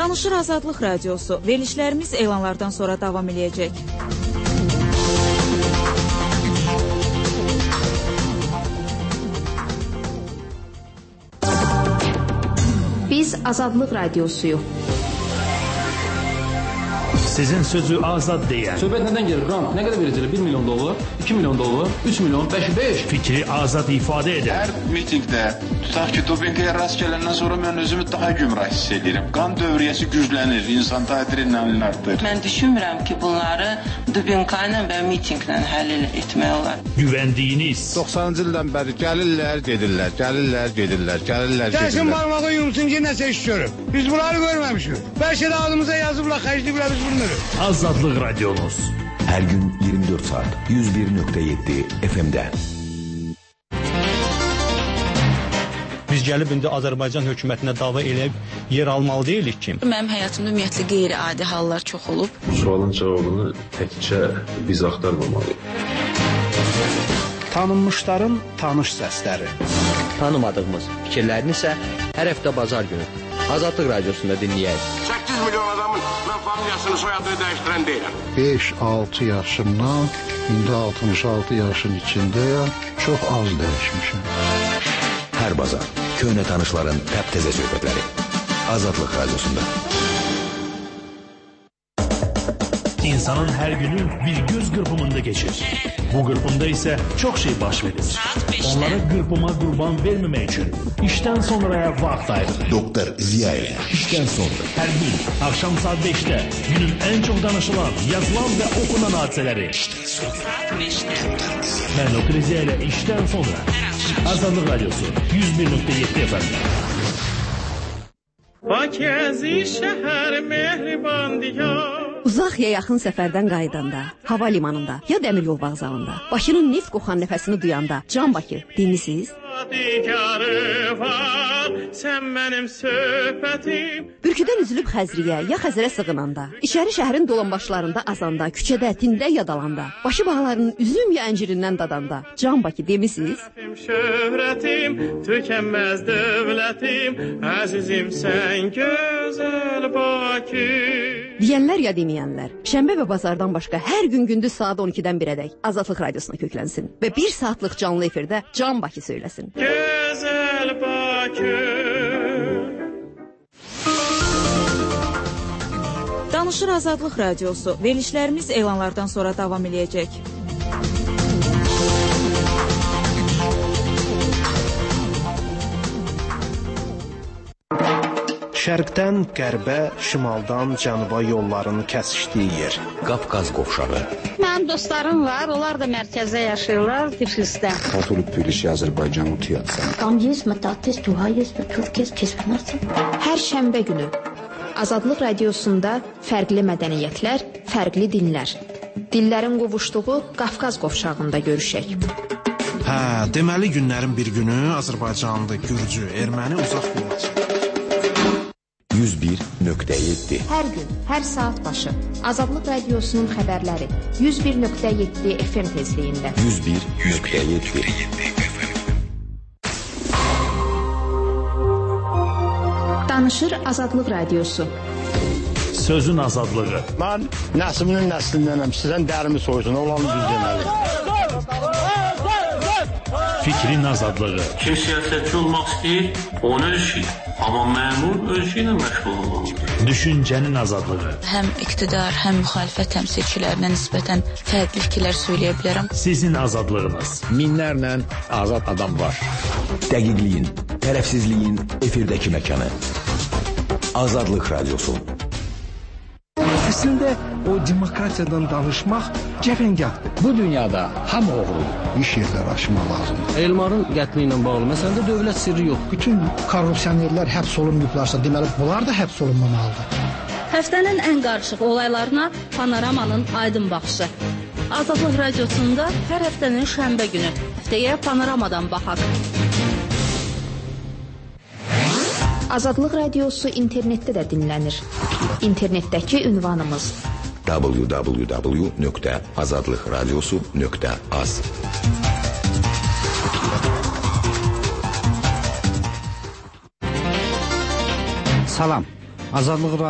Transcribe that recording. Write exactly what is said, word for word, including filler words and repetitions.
Danışır Azadlıq Radiosu. Verilişlərimiz elanlardan sonra davam edəcək. Biz Azadlıq Radiosuyuq. Sizin sözü azad deyən. Söhbət nədən gelir? Rant nə qədər verəcəklər? bir milyon dollar, iki milyon dollar, üç milyon, beş, beş. Fikri azad ifadə edən. Hər mitingdə, tutaq ki, dopinqaya rast gələndən sonra mən özümü daha gümrah hiss edirəm. Qan dövriyyəsi güclənir, insan adrenalin artır. Mən düşünmürəm ki, bunları dopinqla və mitinglə həll etmək olar. Güvəndiyiniz. doxsanıncı ildən bəri gəlirlər, gedirlər, gəlirlər, gedirlər, gəlirlər, gedirlər. Gəlsin barmağı yumsun ki, nəsə iş görür. Biz bunları görməmişik. Bəlkə də adımıza yazıblar, xərcliyiblər biz bunları. Azadlıq Radyonuz. Hər gün iyirmi dörd saat yüz bir nöqtə yeddi F M-də. Biz gəlib indi Azərbaycan hökumətinə dava eləyib yer almalı deyilik ki. Mənim həyatımda ümumiyyətlə qeyri-adi hallar çox olub. Sualın cavabını təkcə biz axtarmamalıyıq. Tanınmışların tanış səsləri. Tanımadığımız fikirlərini isə hər həftə bazar günü Azadlıq Radiosunda dinləyək. səkkiz milyon adamın mən familiyasını, soyadını dəyişdirən deyiləm. beş altı yaşımdan indi altmış altı yaşın içindəyəm. Çox az dəyişmişim. Hər bazar köhnə tanışların təptəzə söhbətləri Azadlıq Radiosunda. İnsanın hər günü bir göz qırpımında geçir. Bu qırpımda isə çox şey baş verir. Onlara qırpıma qurban verməmək üçün işdən sonraya vaxt ayırır. Doktor Ziyaəli. İşdən sonra. Hər gün axşam saat beşdə günün ən çox danışılan, yazılan və okunan hadisələri. İşdən sonra. Mən Doktor Ziyaəli işdən sonra. Azadlıq Radiosu yüz bir nöqtə yeddi F M-də. Bakəzi şəhər mehriban diyar. Uzaq ya yaxın səfərdən qayıdanda, hava limanında ya dəmir yol vağzalında, Bakının neft qoxan nəfəsini duyanda, Can Bakı dinmisiniz? Sən mənim söhbətim. Bürküdən üzülüb Xəzriyə ya Xəzərə sığınanda, içəri şəhərin dolanbaşlarında azanda, küçədə, tində yadalanda, başı bağlarının üzüm ya əncirindən dadanda, Can Bakı demisiniz? Şöhrətim, tükənməz dövlətim, əzizim sən gözəl Bakı. Deyənlər ya deməyənlər, şənbə və bazardan başqa hər gün gündüz saat on ikidən birədək Azadlıq Radiosuna köklənsin və bir saatlıq canlı efirdə Can Bakı söyləsin. Gözəl Bakı. Danışır Azadlıq Radiosu. Verilişlərimiz elanlardan sonra davam edəcək. Şərqdən qərbə, şimaldan cənuba yolların kəsişdiyi yer. Qafqaz qovşağı. Mənim dostlarım var, onlar da mərkəzdə yaşayırlar, Tiflisdə. Katolib Tbilisi, Azərbaycan Tiyatsan. Tam есть, мататес, туга есть, Türkiye, kesmənəsin. Hər şənbə günü Azadlıq Radiosunda fərqli mədəniyyətlər, fərqli dinlər. Dillərin qovuşduğu Qafqaz qovşağında görüşək. Hə, deməli günlərin bir günü Azərbaycanlı, Gürcü, erməni uzaq yola çıxır. yüz bir nöqtə yeddi. Hər gün, hər saat başı Azadlıq Radiosunun xəbərləri yüz bir nöqtə yeddi F M tezliyində. yüz bir nöqtə yeddi. Danışır Azadlıq Radiosu. Sözün azadlığı. Mən nəslinin nəslindənəm. Sizdən dərimi soysun, olanı düz deməli. Fikrin azadlığı. Kim siyasətçi olmaq istəyir, onun öz işi. Amma məmur öz işi ilə məşğul olmalıdır. Düşüncənin azadlığı. Həm iqtidar, həm müxalifət təmsilçilərinə nisbətən fərqli fikirlər söyləyə bilərəm. Sizin azadlığınız. Minlərlə azad adam var. Dəqiqliyin, tərəfsizliyin efirdəki məkanı. Azadlıq Radiosu. Əslində o demokratiyadan danışmaq cəfəngahdır. Bu dünyada hamı oğrudur. İş yerləri açmaq lazımdır. Elmarın qətli ilə bağlı məsələdə dövlət sirri yox. Bütün korrupsionerlər həbs olunmayıblarsa, deməli bunlar da həbs olunmamalıdır. Həftənin ən qarışıq olaylarına Panoramanın aydın baxışı. Azadlıq Radiosunda hər həftənin şənbə günü. Həftəyə Panoramadan baxaq. Azadlıq Radiosu internetdə də dinlənir. İnternetdəki ünvanımız w w w nöqtə azadlıqradiosu nöqtə az. Salam. Azadlıq